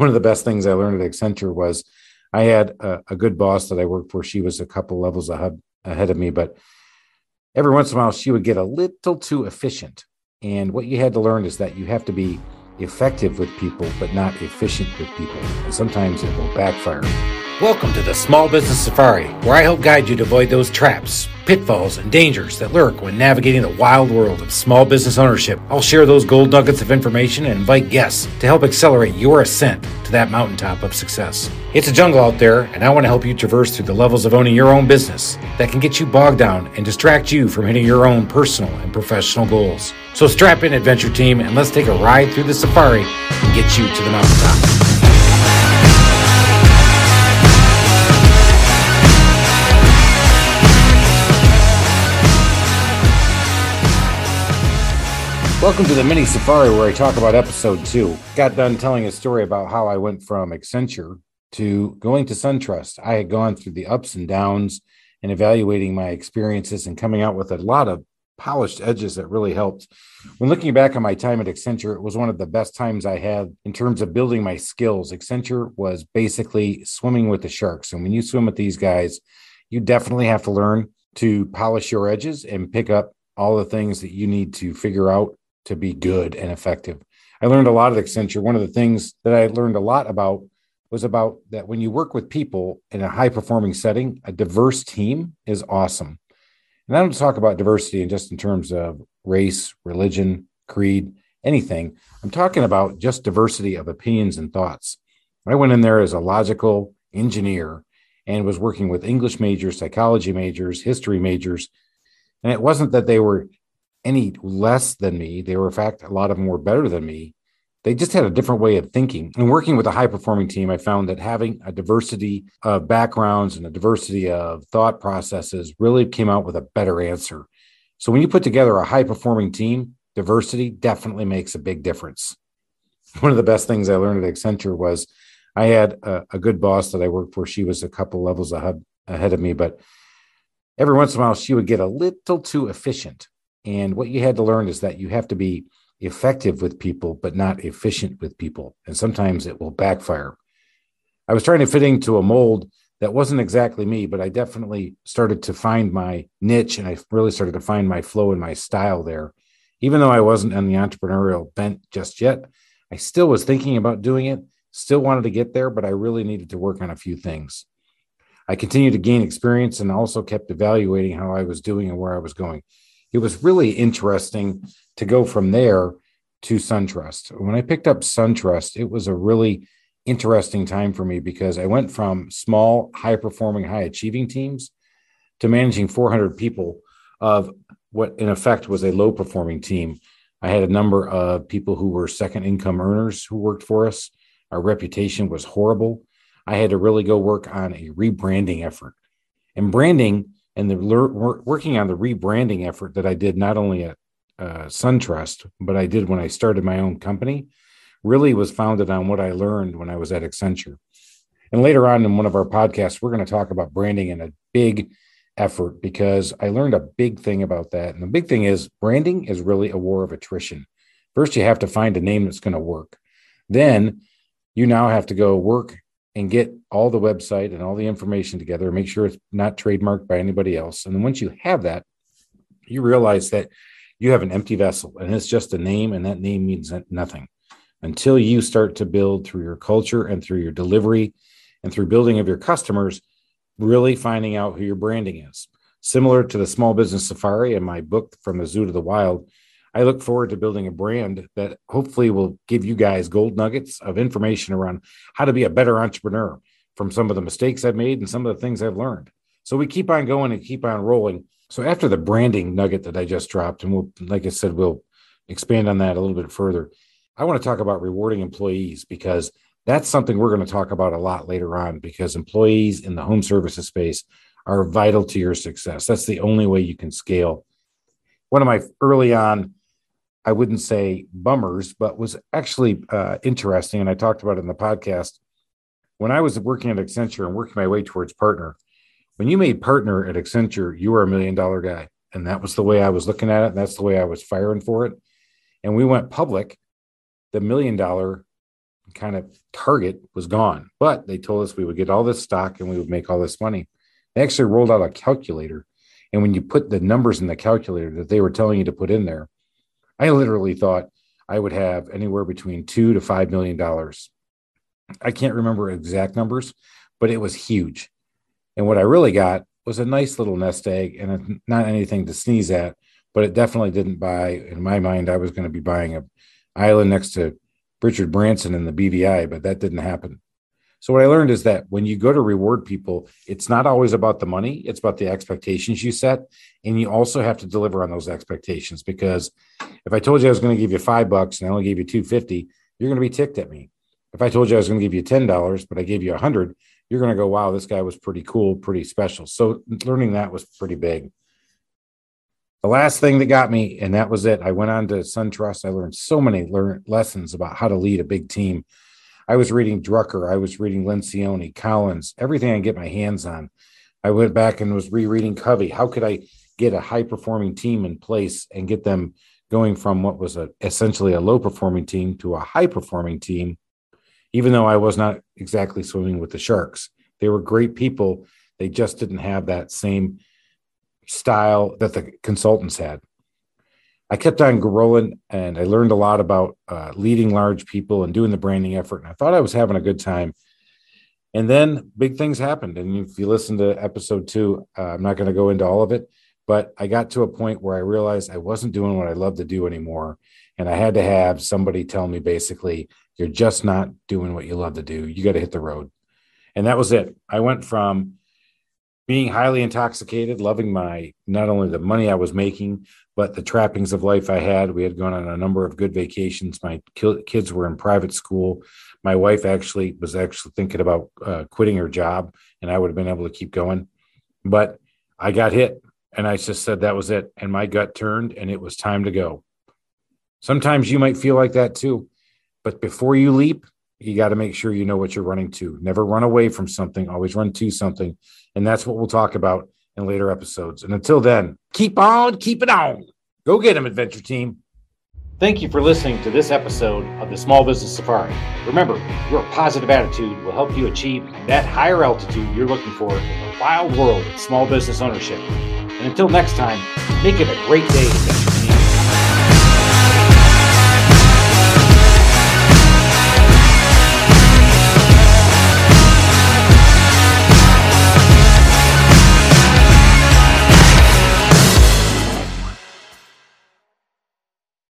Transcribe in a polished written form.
One of the best things I learned at Accenture was I had a good boss that I worked for. She was a couple levels ahead of me, but every once in a while she would get a little too efficient. And what you had to learn is that you have to be effective with people, but not efficient with people. And sometimes it will backfire. Welcome to the Small Business Safari, where I help guide you to avoid those traps, pitfalls, and dangers that lurk when navigating the wild world of small business ownership. I'll share those gold nuggets of information and invite guests to help accelerate your ascent to that mountaintop of success. It's a jungle out there, and I want to help you traverse through the levels of owning your own business that can get you bogged down and distract you from hitting your own personal and professional goals. So strap in, adventure team, and let's take a ride through the safari and get you to the mountaintop. Welcome to the mini safari where I talk about episode 2. Got done telling a story about how I went from Accenture to going to SunTrust. I had gone through the ups and downs and evaluating my experiences and coming out with a lot of polished edges that really helped. When looking back on my time at Accenture, it was one of the best times I had in terms of building my skills. Accenture was basically swimming with the sharks. And when you swim with these guys, you definitely have to learn to polish your edges and pick up all the things that you need to figure out to be good and effective. I learned a lot at Accenture. One of the things that I learned a lot about was about that when you work with people in a high-performing setting, a diverse team is awesome. And I don't talk about diversity in just in terms of race, religion, creed, anything. I'm talking about just diversity of opinions and thoughts. I went in there as a logical engineer and was working with English majors, psychology majors, history majors. And it wasn't that they were any less than me. They were, in fact, a lot of them were better than me. They just had a different way of thinking. And working with a high-performing team, I found that having a diversity of backgrounds and a diversity of thought processes really came out with a better answer. So when you put together a high-performing team, diversity definitely makes a big difference. One of the best things I learned at Accenture was I had a good boss that I worked for. She was a couple levels ahead of me, but every once in a while she would get a little too efficient. And what you had to learn is that you have to be effective with people, but not efficient with people. And sometimes it will backfire. I was trying to fit into a mold that wasn't exactly me, but I definitely started to find my niche and I really started to find my flow and my style there. Even though I wasn't on the entrepreneurial bent just yet, I still was thinking about doing it, still wanted to get there, but I really needed to work on a few things. I continued to gain experience and also kept evaluating how I was doing and where I was going. It was really interesting to go from there to SunTrust. When I picked up SunTrust, it was a really interesting time for me because I went from small, high-performing, high-achieving teams to managing 400 people of what, in effect, was a low-performing team. I had a number of people who were second income earners who worked for us. Our reputation was horrible. I had to really go work on a rebranding effort. And branding and working on the rebranding effort that I did not only at SunTrust, but I did when I started my own company, really was founded on what I learned when I was at Accenture. And later on in one of our podcasts, we're going to talk about branding in a big effort because I learned a big thing about that. And the big thing is branding is really a war of attrition. First, you have to find a name that's going to work. Then you now have to go work and get all the website and all the information together, make sure it's not trademarked by anybody else. And then once you have that, you realize that you have an empty vessel and it's just a name, and that name means nothing until you start to build through your culture and through your delivery and through building of your customers, really finding out who your branding is. Similar to the Small Business Safari and my book, From the Zoo to the Wild, I look forward to building a brand that hopefully will give you guys gold nuggets of information around how to be a better entrepreneur from some of the mistakes I've made and some of the things I've learned. So we keep on going and keep on rolling. So after the branding nugget that I just dropped, and we'll, like I said, we'll expand on that a little bit further, I want to talk about rewarding employees because that's something we're going to talk about a lot later on because employees in the home services space are vital to your success. That's the only way you can scale. One of my early on, I wouldn't say bummers, but was actually interesting. And I talked about it in the podcast. When I was working at Accenture and working my way towards partner, when you made partner at Accenture, you were $1 million guy. And that was the way I was looking at it. And that's the way I was firing for it. And we went public. The $1 million kind of target was gone. But they told us we would get all this stock and we would make all this money. They actually rolled out a calculator. And when you put the numbers in the calculator that they were telling you to put in there, I literally thought I would have anywhere between $2 to $5 million. I can't remember exact numbers, but it was huge. And what I really got was a nice little nest egg, and not anything to sneeze at, but it definitely didn't buy. In my mind, I was going to be buying an island next to Richard Branson in the BVI, but that didn't happen. So what I learned is that when you go to reward people, it's not always about the money. It's about the expectations you set. And you also have to deliver on those expectations, because if I told you I was going to give you $5 and I only gave you $2.50, you're going to be ticked at me. If I told you I was going to give you $10, but I gave you $100, you're going to go, wow, this guy was pretty cool, pretty special. So learning that was pretty big. The last thing that got me, and that was it, I went on to SunTrust. I learned so many lessons about how to lead a big team. I was reading Drucker. I was reading Lencioni, Collins, everything I can get my hands on. I went back and was rereading Covey. How could I get a high-performing team in place and get them going from what was essentially a low-performing team to a high-performing team, even though I was not exactly swimming with the sharks? They were great people. They just didn't have that same style that the consultants had. I kept on growing, and I learned a lot about leading large people and doing the branding effort. And I thought I was having a good time. And then big things happened. And if you listen to episode 2, I'm not going to go into all of it, but I got to a point where I realized I wasn't doing what I love to do anymore. And I had to have somebody tell me, basically, you're just not doing what you love to do. You got to hit the road. And that was it. I went from being highly intoxicated, loving not only the money I was making, but the trappings of life I had. We had gone on a number of good vacations. My kids were in private school. My wife was thinking about quitting her job, and I would have been able to keep going. But I got hit, and I just said that was it. And my gut turned, and it was time to go. Sometimes you might feel like that too. But before you leap, you got to make sure you know what you're running to. Never run away from something. Always run to something. And that's what we'll talk about in later episodes. And until then, keep on, keep it on. Go get them, adventure team. Thank you for listening to this episode of the Small Business Safari. Remember, your positive attitude will help you achieve that higher altitude you're looking for in the wild world of small business ownership. And until next time, make it a great day, adventure.